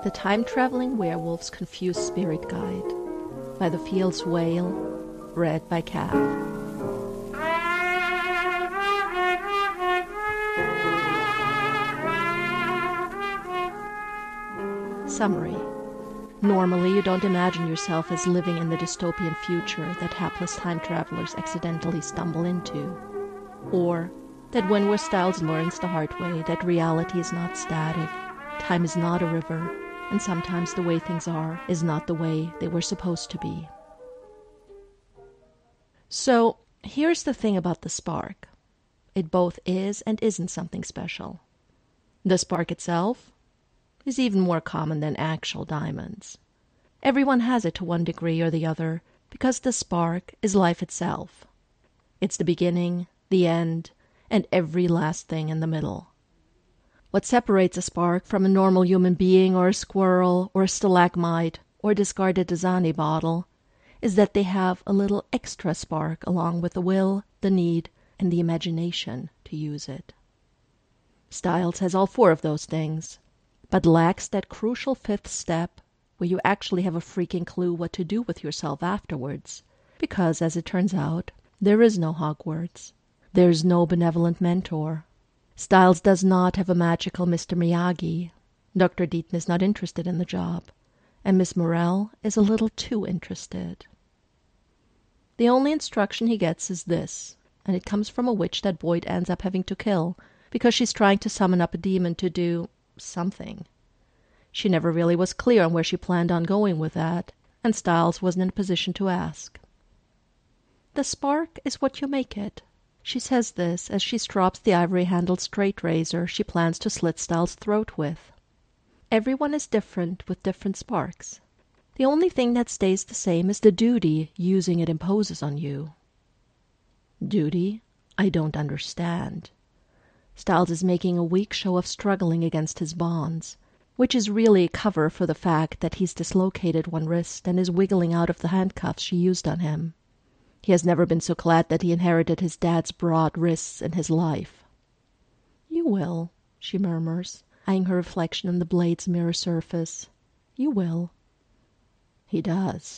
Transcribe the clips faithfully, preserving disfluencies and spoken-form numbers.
The Time-Traveling Werewolf's Confused Spirit Guide by The Field's Whale, read by Cav. Summary. Normally, you don't imagine yourself as living in the dystopian future that hapless time travelers accidentally stumble into. Or that Wentworth Styles learns the hard way that reality is not static, time is not a river, and sometimes the way things are is not the way they were supposed to be. So, here's the thing about the spark. It both is and isn't something special. The spark itself is even more common than actual diamonds. Everyone has it to one degree or the other, because the spark is life itself. It's the beginning, the end, and every last thing in the middle. What separates a spark from a normal human being or a squirrel or a stalagmite or a discarded Dasani bottle is that they have a little extra spark along with the will, the need, and the imagination to use it. Styles has all four of those things, but lacks that crucial fifth step where you actually have a freaking clue what to do with yourself afterwards, because, as it turns out, there is no Hogwarts. There's no benevolent mentor. Styles does not have a magical Mister Miyagi. Doctor Deaton is not interested in the job, and Miss Morrell is a little too interested. The only instruction he gets is this, and it comes from a witch that Boyd ends up having to kill because she's trying to summon up a demon to do something. She never really was clear on where she planned on going with that, and Styles wasn't in a position to ask. The spark is what you make it. She says this as she strops the ivory-handled straight razor she plans to slit Styles' throat with. Everyone is different with different sparks. The only thing that stays the same is the duty using it imposes on you. Duty? I don't understand. Styles is making a weak show of struggling against his bonds, which is really a cover for the fact that he's dislocated one wrist and is wiggling out of the handcuffs she used on him. He has never been so glad that he inherited his dad's broad wrists in his life. You will, she murmurs, eyeing her reflection on the blade's mirror surface. You will. He does.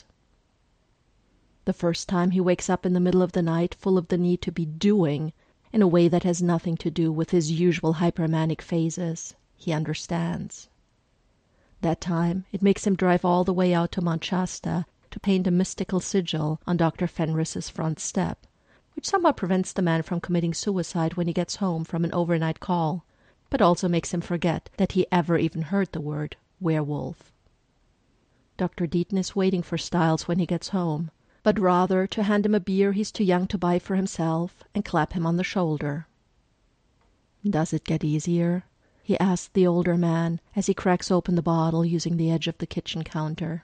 The first time he wakes up in the middle of the night full of the need to be doing in a way that has nothing to do with his usual hypermanic phases, he understands. That time, it makes him drive all the way out to Mount Shasta to paint a mystical sigil on Doctor Fenris's front step, which somewhat prevents the man from committing suicide when he gets home from an overnight call, but also makes him forget that he ever even heard the word werewolf. Doctor Deaton is waiting for Styles when he gets home, but rather to hand him a beer he's too young to buy for himself and clap him on the shoulder. Does it get easier? He asks the older man as he cracks open the bottle using the edge of the kitchen counter.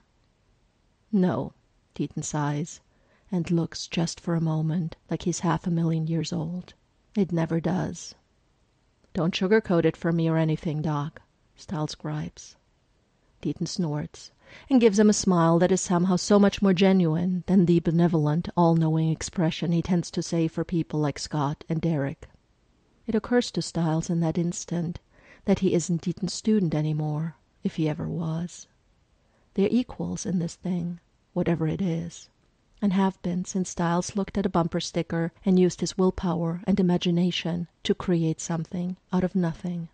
No, Deaton sighs, and looks just for a moment like he's half a million years old. It never does. Don't sugarcoat it for me or anything, Doc, Styles gripes. Deaton snorts and gives him a smile that is somehow so much more genuine than the benevolent, all-knowing expression he tends to say for people like Scott and Derek. It occurs to Styles in that instant that he isn't Deaton's student anymore, if he ever was. They're equals in this thing, whatever it is, and have been since Styles looked at a bumper sticker and used his willpower and imagination to create something out of nothing.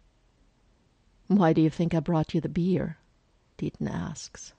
Why do you think I brought you the beer? Deaton asks.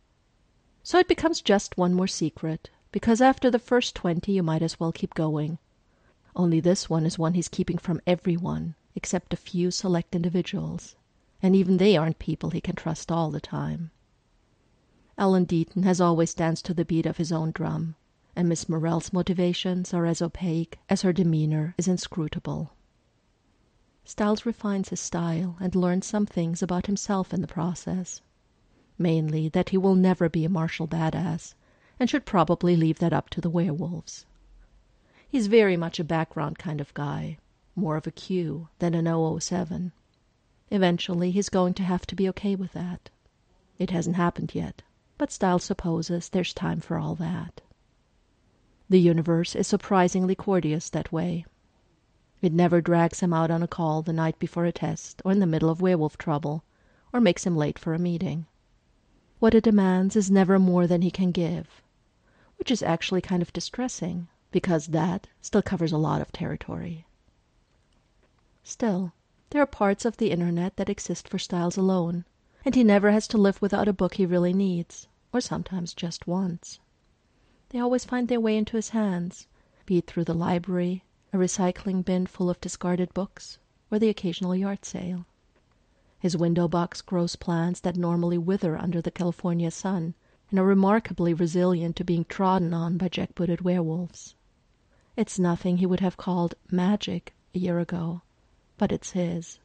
So it becomes just one more secret, because after the first twenty you might as well keep going. Only this one is one he's keeping from everyone, except a few select individuals, and even they aren't people he can trust all the time. Alan Deaton has always danced to the beat of his own drum, and Miss Morrell's motivations are as opaque as her demeanor is inscrutable. Styles refines his style and learns some things about himself in the process. Mainly that he will never be a martial badass, and should probably leave that up to the werewolves. He's very much a background kind of guy, more of a Q than an double oh seven. Eventually he's going to have to be okay with that. It hasn't happened yet, but Styles supposes there's time for all that. The universe is surprisingly courteous that way. It never drags him out on a call the night before a test or in the middle of werewolf trouble, or makes him late for a meeting. What it demands is never more than he can give, which is actually kind of distressing, because that still covers a lot of territory. Still, there are parts of the internet that exist for Styles alone, and he never has to live without a book he really needs, or sometimes just wants. They always find their way into his hands, be it through the library, a recycling bin full of discarded books, or the occasional yard sale. His window box grows plants that normally wither under the California sun and are remarkably resilient to being trodden on by jackbooted werewolves. It's nothing he would have called magic a year ago, but it's his.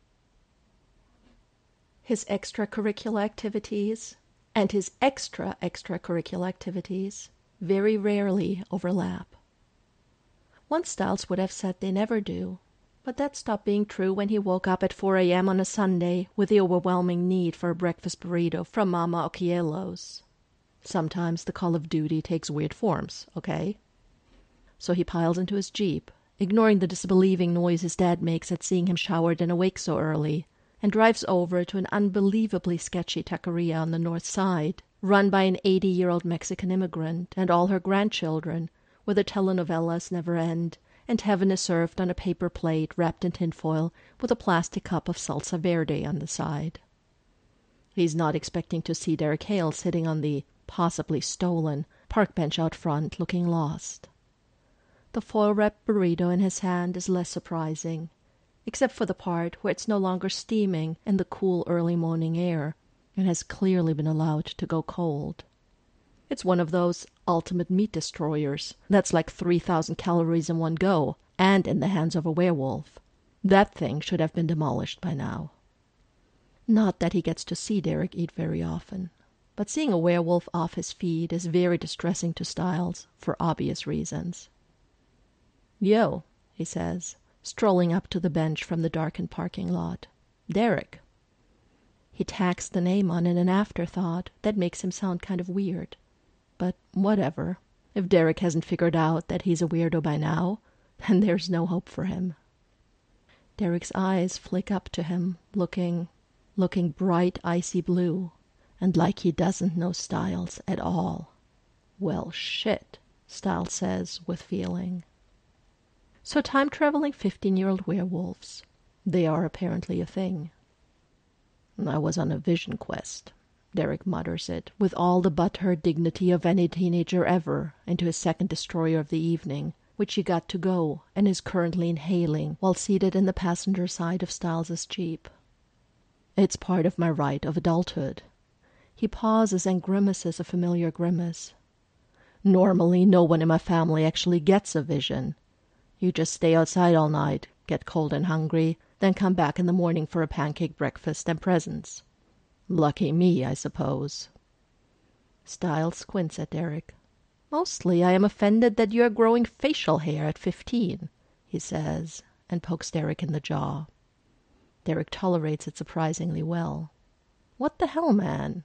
His extracurricular activities and his extra extracurricular activities very rarely overlap. Once Styles would have said they never do, but that stopped being true when he woke up at four a.m. on a Sunday with the overwhelming need for a breakfast burrito from Mama Occhiello's. Sometimes the call of duty takes weird forms, okay? So he piles into his Jeep, ignoring the disbelieving noise his dad makes at seeing him showered and awake so early, and drives over to an unbelievably sketchy taqueria on the north side, run by an eighty-year-old Mexican immigrant and all her grandchildren, where the telenovelas never end, and heaven is served on a paper plate wrapped in tinfoil with a plastic cup of salsa verde on the side. He's not expecting to see Derek Hale sitting on the possibly stolen park bench out front looking lost. The foil-wrapped burrito in his hand is less surprising, except for the part where it's no longer steaming in the cool early morning air and has clearly been allowed to go cold. It's one of those ultimate meat destroyers that's like three thousand calories in one go and in the hands of a werewolf. That thing should have been demolished by now. Not that he gets to see Derek eat very often, but seeing a werewolf off his feed is very distressing to Styles for obvious reasons. "Yo," he says, strolling up to the bench from the darkened parking lot. "Derek." He tacks the name on in an afterthought that makes him sound kind of weird. But whatever. If Derek hasn't figured out that he's a weirdo by now, then there's no hope for him. Derek's eyes flick up to him, looking, looking bright icy blue, and like he doesn't know Styles at all. "Well, shit," Styles says with feeling. So time-traveling fifteen-year-old werewolves, they are apparently a thing. "I was on a vision quest," Derek mutters it, with all the butthurt dignity of any teenager ever, into his second destroyer of the evening, which he got to go and is currently inhaling while seated in the passenger side of Styles's Jeep. "It's part of my rite of adulthood." He pauses and grimaces a familiar grimace. "Normally, no one in my family actually gets a vision. You just stay outside all night, get cold and hungry, then come back in the morning for a pancake breakfast and presents. Lucky me, I suppose." Styles squints at Derek. "Mostly I am offended that you are growing facial hair at fifteen, he says, and pokes Derek in the jaw. Derek tolerates it surprisingly well. "What the hell, man?"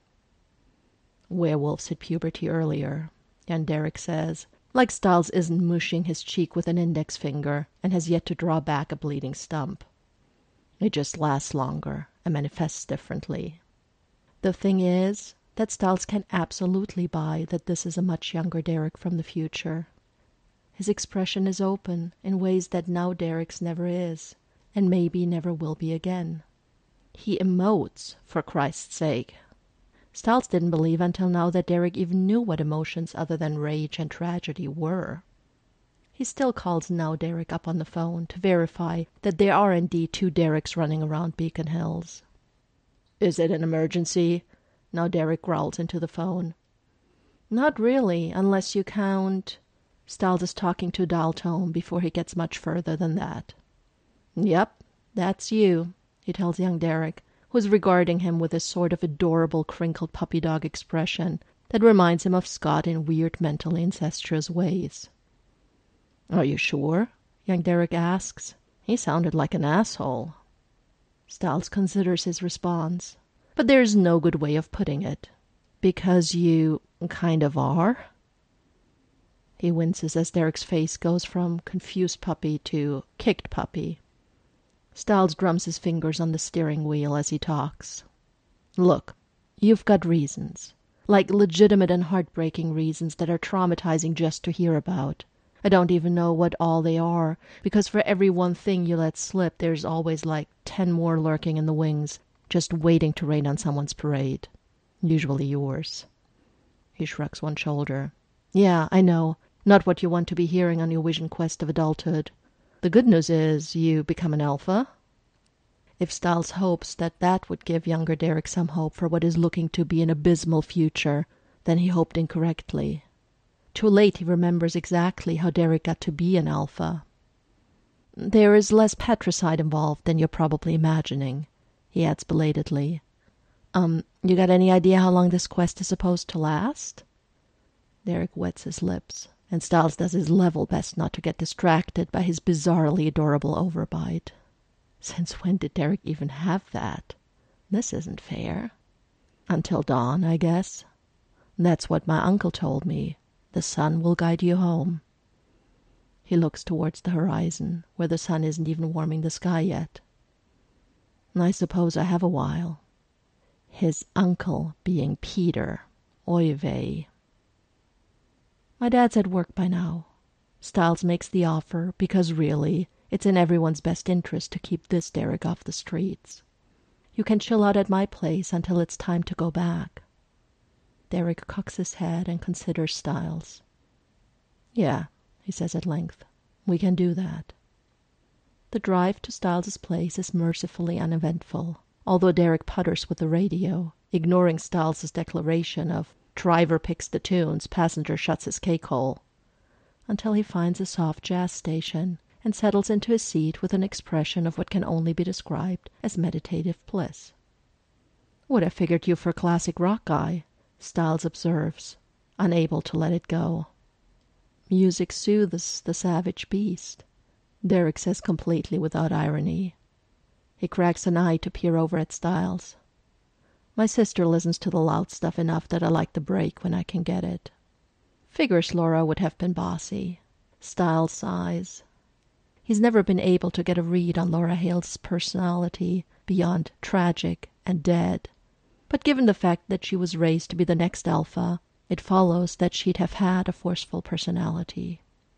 "Werewolves hit puberty earlier," and Derek says, like Styles isn't mushing his cheek with an index finger and has yet to draw back a bleeding stump. "It just lasts longer and manifests differently." The thing is that Styles can absolutely buy that this is a much younger Derek from the future. His expression is open in ways that now Derek's never is, and maybe never will be again. He emotes, for Christ's sake. Styles didn't believe until now that Derek even knew what emotions other than rage and tragedy were. He still calls now Derek up on the phone to verify that there are indeed two Dereks running around Beacon Hills. "Is it an emergency?" Now Derek growls into the phone. "Not really, unless you count..." Styles is talking to dial tone before he gets much further than that. "Yep, that's you," he tells young Derek, who is regarding him with a sort of adorable crinkled puppy dog expression that reminds him of Scott in weird mentally incestuous ways. "Are you sure?" young Derek asks. "He sounded like an asshole." Styles considers his response, but there is no good way of putting it. "Because you kind of are?" He winces as Derek's face goes from confused puppy to kicked puppy. Styles drums his fingers on the steering wheel as he talks. Look, you've got reasons. Like legitimate and heartbreaking reasons that are traumatizing just to hear about. I don't even know what all they are, because for every one thing you let slip, there's always like ten more lurking in the wings, just waiting to rain on someone's parade. Usually yours. He shrugs one shoulder. Yeah, I know. Not what you want to be hearing on your vision quest of adulthood. The good news is you become an alpha. If Stiles hopes that that would give younger Derek some hope for what is looking to be an abysmal future, then he hoped incorrectly. Too late he remembers exactly how Derek got to be an alpha. There is less patricide involved than you're probably imagining, he adds belatedly. Um, you got any idea how long this quest is supposed to last? Derek wets his lips, and Stiles does his level best not to get distracted by his bizarrely adorable overbite. Since when did Derek even have that? This isn't fair. Until dawn, I guess. That's what my uncle told me. The sun will guide you home. He looks towards the horizon, where the sun isn't even warming the sky yet. I suppose I have a while. His uncle being Peter. Oy vey. My dad's at work by now. Stiles makes the offer because really, it's in everyone's best interest to keep this Derek off the streets. You can chill out at my place until it's time to go back. Derek cocks his head and considers Stiles. Yeah, he says at length, we can do that. The drive to Stiles's place is mercifully uneventful, although Derek putters with the radio, ignoring Stiles's declaration of driver picks the tunes, passenger shuts his cake hole, until he finds a soft jazz station and settles into his seat with an expression of what can only be described as meditative bliss. Would have figured you for a classic rock guy, Stiles observes, unable to let it go. Music soothes the savage beast, Derek says completely without irony. He cracks an eye to peer over at Stiles. My sister listens to the loud stuff enough that I like the break when I can get it. Figures Laura would have been bossy. Stiles sighs. He's never been able to get a read on Laura Hale's personality beyond tragic and dead. But given the fact that she was raised to be the next alpha, it follows that she'd have had a forceful personality.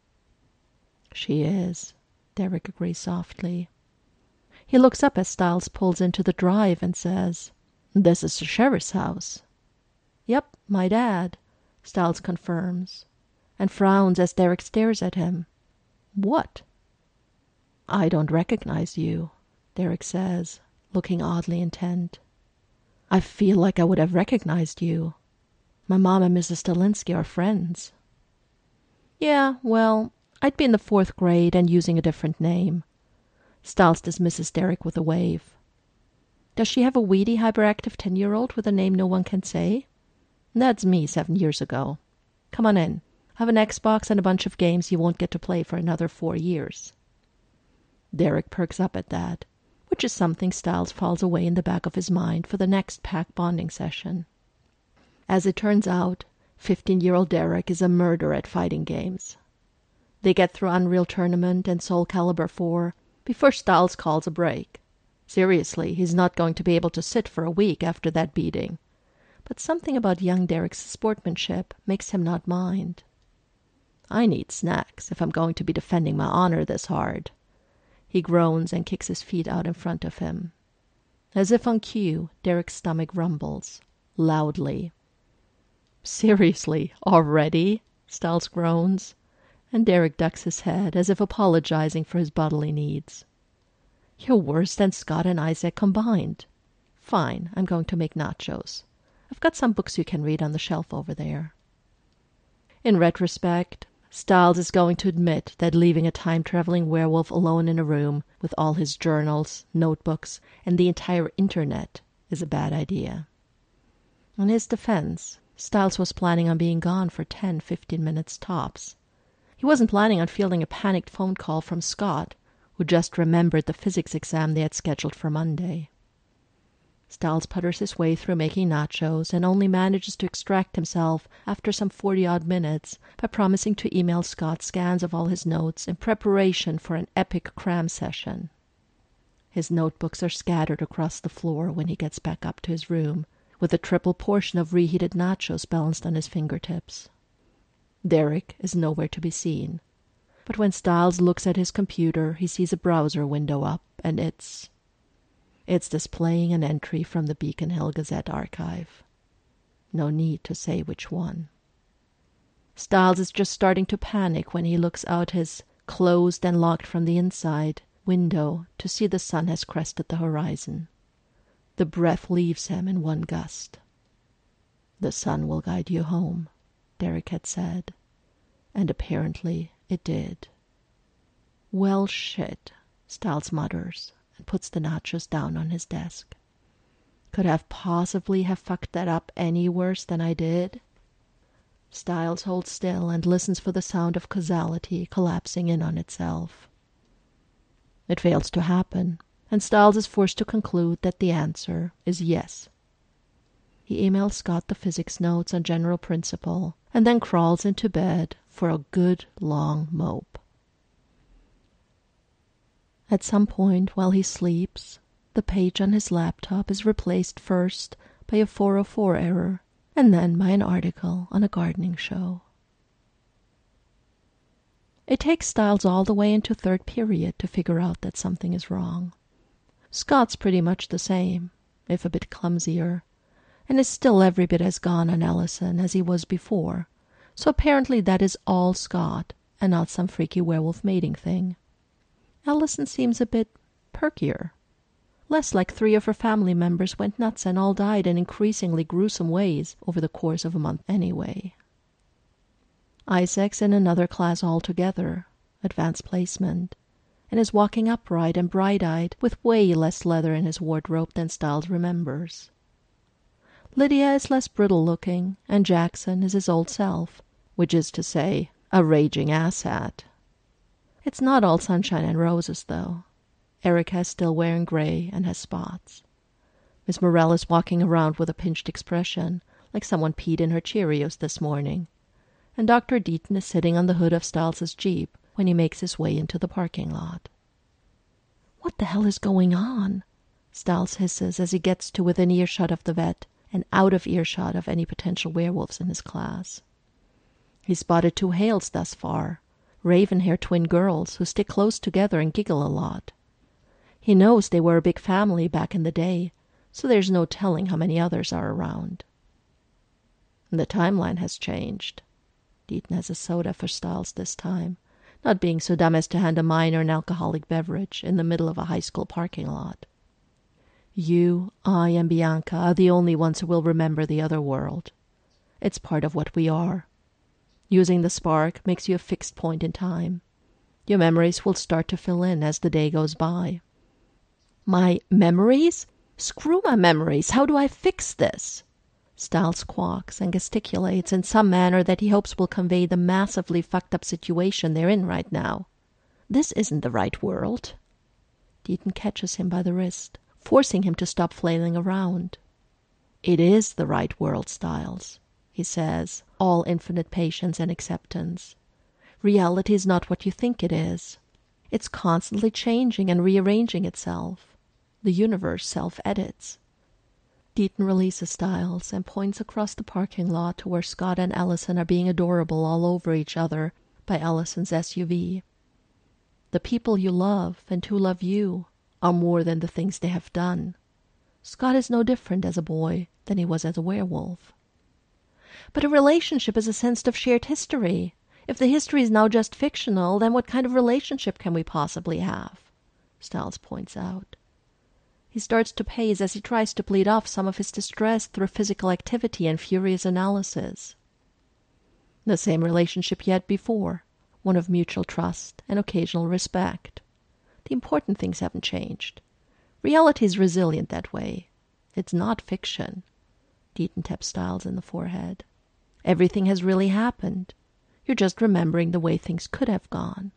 She is, Derek agrees softly. He looks up as Stiles pulls into the drive and says, This is the sheriff's house. Yep, my dad, Stiles confirms, and frowns as Derek stares at him. What? I don't recognize you, Derek says, looking oddly intent. I feel like I would have recognized you. My mom and Missus Stalinsky are friends. Yeah, well, I'd be in the fourth grade and using a different name. Stiles dismisses Derek with a wave. Does she have a weedy, hyperactive ten-year-old with a name no one can say? That's me seven years ago. Come on in. I have an Xbox and a bunch of games you won't get to play for another four years. Derek perks up at that, which is something Stiles files away in the back of his mind for the next pack bonding session. As it turns out, fifteen-year-old Derek is a murderer at fighting games. They get through Unreal Tournament and Soul Calibur four before Stiles calls a break. Seriously, he's not going to be able to sit for a week after that beating. But something about young Derek's sportsmanship makes him not mind. I need snacks if I'm going to be defending my honor this hard. He groans and kicks his feet out in front of him. As if on cue, Derek's stomach rumbles, loudly. Seriously, already? Stiles groans, and Derek ducks his head as if apologizing for his bodily needs. You're worse than Scott and Isaac combined. Fine, I'm going to make nachos. I've got some books you can read on the shelf over there. In retrospect, Stiles is going to admit that leaving a time-traveling werewolf alone in a room with all his journals, notebooks, and the entire internet is a bad idea. In his defense, Stiles was planning on being gone for ten, fifteen minutes tops. He wasn't planning on fielding a panicked phone call from Scott, who just remembered the physics exam they had scheduled for Monday. Stiles putters his way through making nachos and only manages to extract himself after some forty-odd minutes by promising to email Scott scans of all his notes in preparation for an epic cram session. His notebooks are scattered across the floor when he gets back up to his room, with a triple portion of reheated nachos balanced on his fingertips. Derek is nowhere to be seen, but when Stiles looks at his computer, he sees a browser window up, and it's... It's displaying an entry from the Beacon Hill Gazette archive. No need to say which one. Stiles is just starting to panic when he looks out his closed and locked from the inside window to see the sun has crested the horizon. The breath leaves him in one gust. The sun will guide you home, Derek had said, and apparently it did. Well, shit, Stiles mutters and puts the nachos down on his desk. Could have possibly have fucked that up any worse than I did? Stiles holds still and listens for the sound of causality collapsing in on itself. It fails to happen, and Stiles is forced to conclude that the answer is yes. He emails Scott the physics notes on general principle, and then crawls into bed for a good long mope. At some point while he sleeps, the page on his laptop is replaced first by a four oh four error, and then by an article on a gardening show. It takes Stiles all the way into third period to figure out that something is wrong. Scott's pretty much the same, if a bit clumsier, and is still every bit as gone on Ellison as he was before, so apparently that is all Scott, and not some freaky werewolf mating thing. Ellison seems a bit perkier. Less like three of her family members went nuts and all died in increasingly gruesome ways over the course of a month anyway. Isaac's in another class altogether, advanced placement, and is walking upright and bright-eyed with way less leather in his wardrobe than Stiles remembers. Lydia is less brittle-looking, and Jackson is his old self, which is to say, a raging asshat. It's not all sunshine and roses, though. Erica is still wearing gray and has spots. Miss Morell is walking around with a pinched expression, like someone peed in her Cheerios this morning, and Doctor Deaton is sitting on the hood of Stiles's Jeep when he makes his way into the parking lot. "What the hell is going on?" Stiles hisses as he gets to within earshot of the vet and out of earshot of any potential werewolves in his class. He's spotted two Hales thus far, raven-haired twin girls who stick close together and giggle a lot. He knows they were a big family back in the day, so there's no telling how many others are around. The timeline has changed. Deaton has a soda for Stiles this time, not being so dumb as to hand a minor an alcoholic beverage in the middle of a high school parking lot. You, I, and Bianca are the only ones who will remember the other world. It's part of what we are. Using the spark makes you a fixed point in time. Your memories will start to fill in as the day goes by. My memories? Screw my memories. How do I fix this? Stiles quacks and gesticulates in some manner that he hopes will convey the massively fucked up situation they're in right now. This isn't the right world. Deaton catches him by the wrist, forcing him to stop flailing around. It is the right world, Stiles, he says, all infinite patience and acceptance. Reality is not what you think it is. It's constantly changing and rearranging itself. The universe self-edits. Deaton releases Stiles and points across the parking lot to where Scott and Ellison are being adorable all over each other by Ellison's S U V. The people you love and who love you are more than the things they have done. Scott is no different as a boy than he was as a werewolf. But a relationship is a sense of shared history. If the history is now just fictional, then what kind of relationship can we possibly have? Stiles points out. He starts to pace as he tries to bleed off some of his distress through physical activity and furious analysis. The same relationship yet before, one of mutual trust and occasional respect. The important things haven't changed. Reality is resilient that way. It's not fiction. Deaton taps Stiles in the forehead. Everything has really happened. You're just remembering the way things could have gone.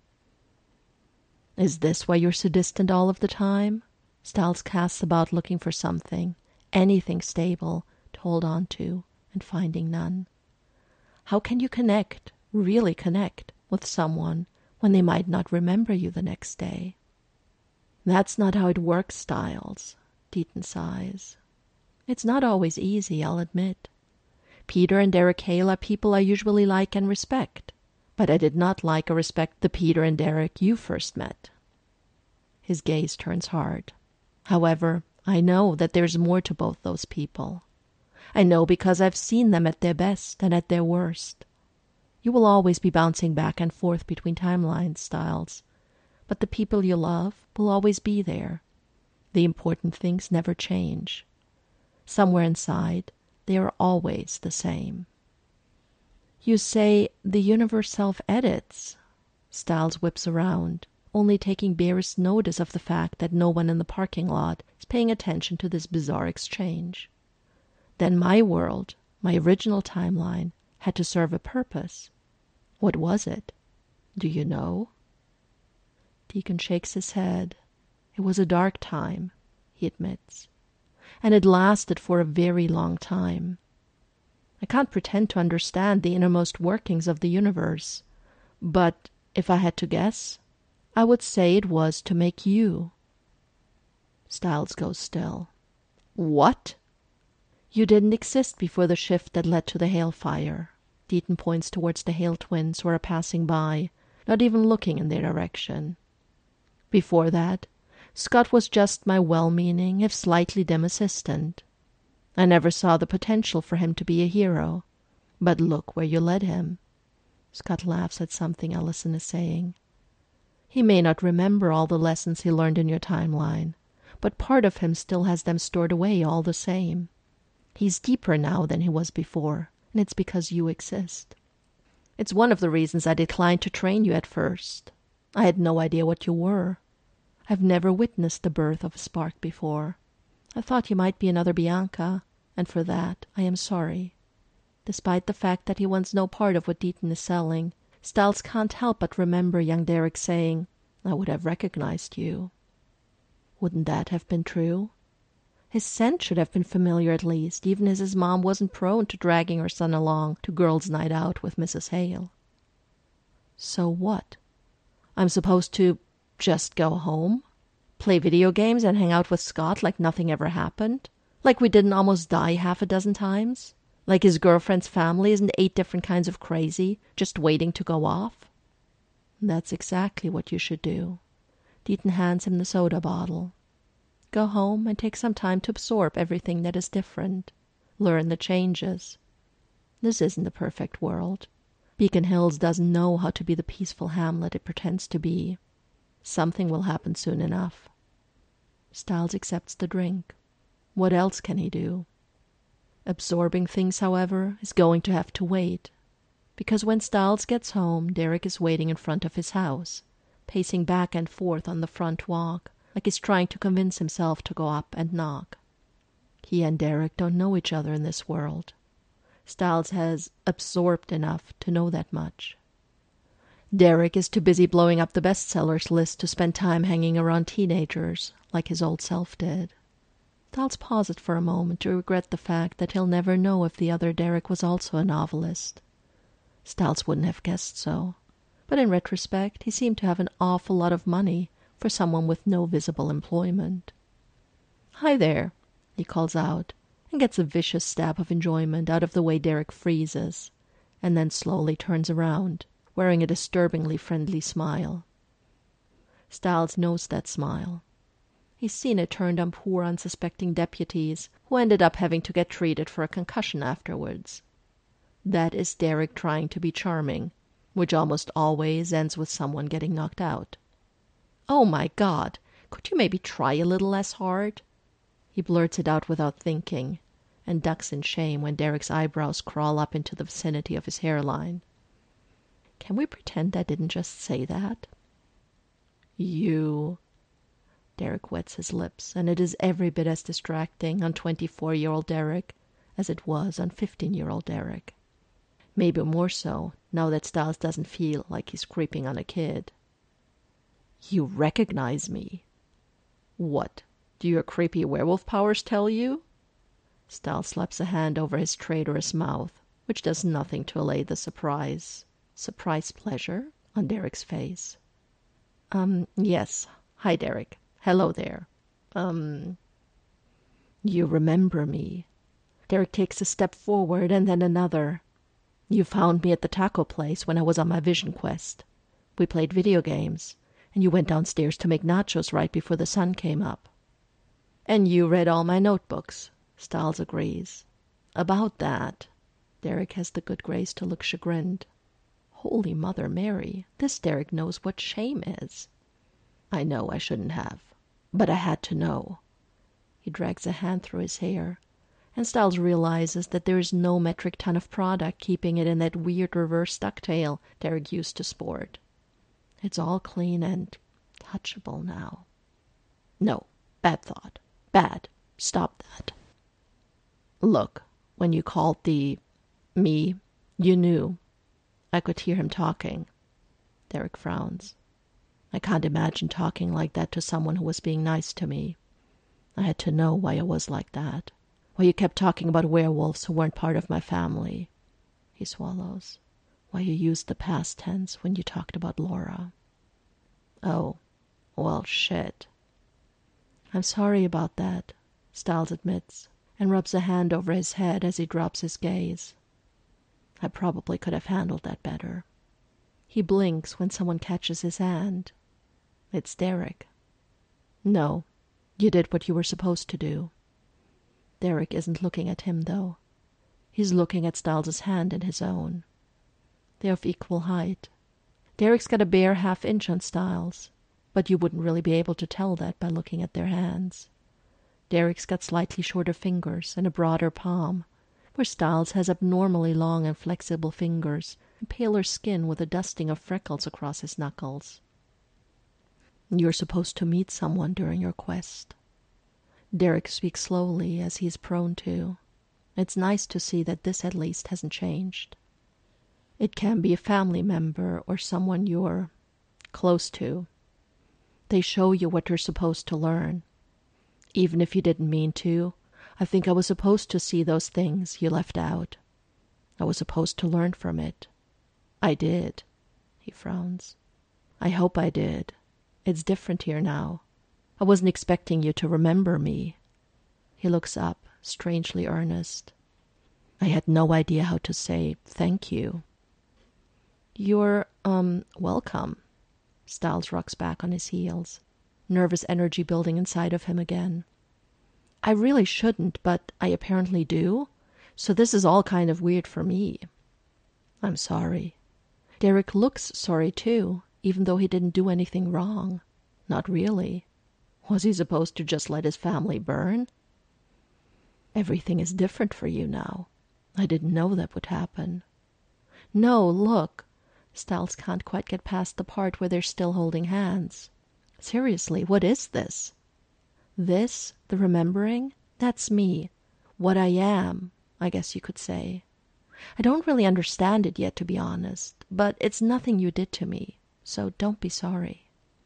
Is this why you're so distant all of the time? Stiles casts about looking for something, anything stable, to hold on to, and finding none. How can you connect, really connect, with someone when they might not remember you the next day? That's not how it works, Styles, Deaton sighs. It's not always easy, I'll admit. Peter and Derek Hale are people I usually like and respect, but I did not like or respect the Peter and Derek you first met. His gaze turns hard. However, I know that there's more to both those people. I know because I've seen them at their best and at their worst. You will always be bouncing back and forth between timelines, Styles, but the people you love will always be there. The important things never change. Somewhere inside, they are always the same. You say the universe self-edits. Styles whips around, only taking barest notice of the fact that no one in the parking lot is paying attention to this bizarre exchange. Then my world, my original timeline, had to serve a purpose. What was it? Do you know? Deacon shakes his head. It was a dark time, he admits, and it lasted for a very long time. I can't pretend to understand the innermost workings of the universe, but if I had to guess, I would say it was to make you. Styles goes still. What? You didn't exist before the shift that led to the Hale fire. Deaton points towards the Hale twins who are passing by, not even looking in their direction. Before that, Scott was just my well-meaning, if slightly dim assistant. I never saw the potential for him to be a hero, but look where you led him. Scott laughs at something Ellison is saying. He may not remember all the lessons he learned in your timeline, but part of him still has them stored away all the same. He's deeper now than he was before, and it's because you exist. It's one of the reasons I declined to train you at first. I had no idea what you were. I've never witnessed the birth of a spark before. I thought you might be another Bianca, and for that I am sorry. Despite the fact that he wants no part of what Deaton is selling, Styles can't help but remember young Derek saying, I would have recognized you. Wouldn't that have been true? His scent should have been familiar at least, even as his mom wasn't prone to dragging her son along to girls' night out with Missus Hale. So what? I'm supposed to just go home? Play video games and hang out with Scott like nothing ever happened? Like we didn't almost die half a dozen times? Like his girlfriend's family isn't eight different kinds of crazy, just waiting to go off? That's exactly what you should do. Deaton hands him the soda bottle. Go home and take some time to absorb everything that is different. Learn the changes. This isn't a perfect world. Beacon Hills doesn't know how to be the peaceful hamlet it pretends to be. Something will happen soon enough. Styles accepts the drink. What else can he do? Absorbing things, however, is going to have to wait, because when Styles gets home, Derek is waiting in front of his house, pacing back and forth on the front walk, like he's trying to convince himself to go up and knock. He and Derek don't know each other in this world. Styles has absorbed enough to know that much. Derek is too busy blowing up the bestsellers list to spend time hanging around teenagers, like his old self did. Styles paused for a moment to regret the fact that he'll never know if the other Derek was also a novelist. Styles wouldn't have guessed so, but in retrospect he seemed to have an awful lot of money for someone with no visible employment. Hi there, he calls out, and gets a vicious stab of enjoyment out of the way Derek freezes, and then slowly turns around, wearing a disturbingly friendly smile. Styles knows that smile. He's seen it turned on poor unsuspecting deputies who ended up having to get treated for a concussion afterwards. That is Derek trying to be charming, which almost always ends with someone getting knocked out. Oh my God, could you maybe try a little less hard? He blurts it out without thinking, and ducks in shame when Derek's eyebrows crawl up into the vicinity of his hairline. Can we pretend I didn't just say that? You... Derek wets his lips, and it is every bit as distracting on twenty-four-year-old Derek as it was on fifteen-year-old Derek. Maybe more so, now that Styles doesn't feel like he's creeping on a kid. You recognize me. What, do your creepy werewolf powers tell you? Styles slaps a hand over his traitorous mouth, which does nothing to allay the surprise, surprise pleasure on Derek's face. Um, yes. Hi, Derek. Hello there. Um, you remember me. Derek takes a step forward and then another. You found me at the taco place when I was on my vision quest. We played video games, and you went downstairs to make nachos right before the sun came up. And you read all my notebooks, Stiles agrees. About that, Derek has the good grace to look chagrined. Holy Mother Mary, this Derek knows what shame is. I know I shouldn't have, but I had to know. He drags a hand through his hair, and Stiles realizes that there is no metric ton of product keeping it in that weird reverse ducktail Derek used to sport. It's all clean and touchable now. No, bad thought. Bad. Stop that. Look, when you called the me, you knew. I could hear him talking. Derek frowns. I can't imagine talking like that to someone who was being nice to me. I had to know why I was like that. Why you kept talking about werewolves who weren't part of my family. He swallows. Why you used the past tense when you talked about Laura. Oh, well, shit. I'm sorry about that, Stiles admits, and rubs a hand over his head as he drops his gaze. I probably could have handled that better. He blinks when someone catches his hand. It's Derek. No, you did what you were supposed to do. Derek isn't looking at him, though. He's looking at Stiles' hand in his own. They're of equal height. Derek's got a bare half inch on Stiles, but you wouldn't really be able to tell that by looking at their hands. Derek's got slightly shorter fingers and a broader palm, where Stiles has abnormally long and flexible fingers and paler skin with a dusting of freckles across his knuckles. You're supposed to meet someone during your quest. Derek speaks slowly, as he is prone to. It's nice to see that this at least hasn't changed. It can be a family member or someone you're close to. They show you what you're supposed to learn. Even if you didn't mean to, I think I was supposed to see those things you left out. I was supposed to learn from it. I did. He frowns. I hope I did. It's different here now. I wasn't expecting you to remember me. He looks up, strangely earnest. I had no idea how to say thank you. You're, um, welcome. Stiles rocks back on his heels, nervous energy building inside of him again. I really shouldn't, but I apparently do, so this is all kind of weird for me. I'm sorry. Derek looks sorry too, even though he didn't do anything wrong. Not really. Was he supposed to just let his family burn? Everything is different for you now. I didn't know that would happen. No, look. Stiles can't quite get past the part where they're still holding hands. Seriously, what is this? This, the remembering, that's me. What I am, I guess you could say. I don't really understand it yet, to be honest, but it's nothing you did to me, so don't be sorry.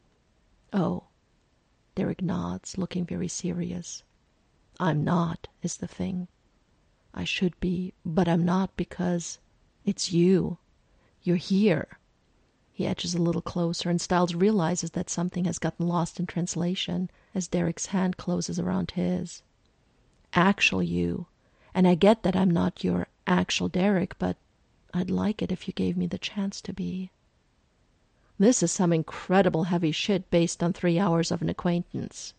Oh. Derek nods, looking very serious. I'm not, is the thing. I should be, but I'm not because it's you. You're here. He edges a little closer, and Stiles realizes that something has gotten lost in translation as Derek's hand closes around his. Actual you. And I get that I'm not your actual Derek, but I'd like it if you gave me the chance to be. This is some incredible heavy shit based on three hours of an acquaintance.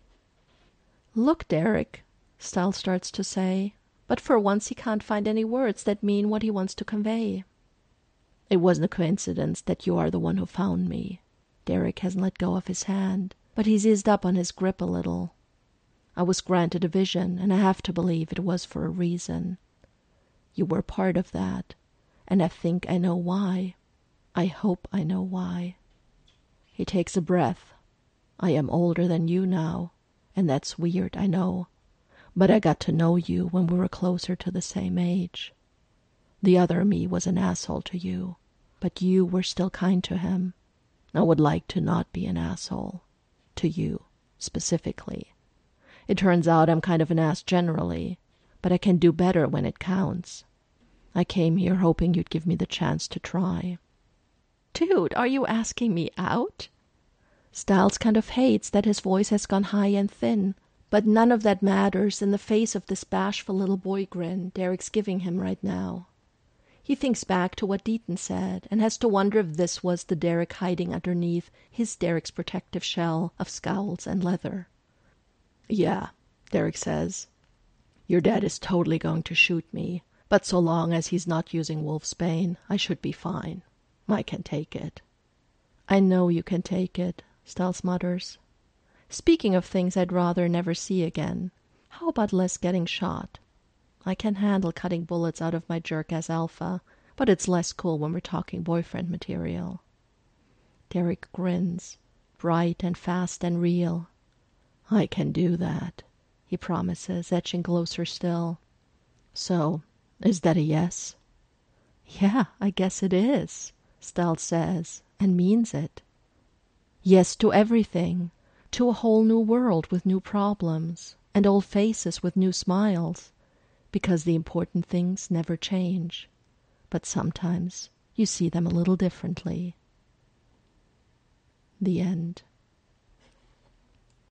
Look, Derek, Stiles starts to say, but for once he can't find any words that mean what he wants to convey. It wasn't a coincidence that you are the one who found me. Derek hasn't let go of his hand, but he's eased up on his grip a little. I was granted a vision, and I have to believe it was for a reason. You were part of that, and I think I know why. I hope I know why. He takes a breath. I am older than you now, and that's weird, I know. But I got to know you when we were closer to the same age. The other me was an asshole to you, but you were still kind to him. I would like to not be an asshole. To you, specifically. It turns out I'm kind of an ass generally, but I can do better when it counts. I came here hoping you'd give me the chance to try. Dude, are you asking me out? Styles kind of hates that his voice has gone high and thin, but none of that matters in the face of this bashful little boy grin Derek's giving him right now. He thinks back to what Deaton said and has to wonder if this was the Derek hiding underneath his Derek's protective shell of scowls and leather. Yeah, Derek says. Your dad is totally going to shoot me, but so long as he's not using wolfsbane, I should be fine. I can take it. I know you can take it, Styles mutters. Speaking of things I'd rather never see again, how about less getting shot? I can handle cutting bullets out of my Jerk-ass Alpha, but it's less cool when we're talking boyfriend material. Derek grins, bright and fast and real. I can do that, he promises, edging closer still. So, is that a yes? Yeah, I guess it is, Styles says, and means it. Yes to everything, to a whole new world with new problems, and old faces with new smiles, because the important things never change, but sometimes you see them a little differently. The end.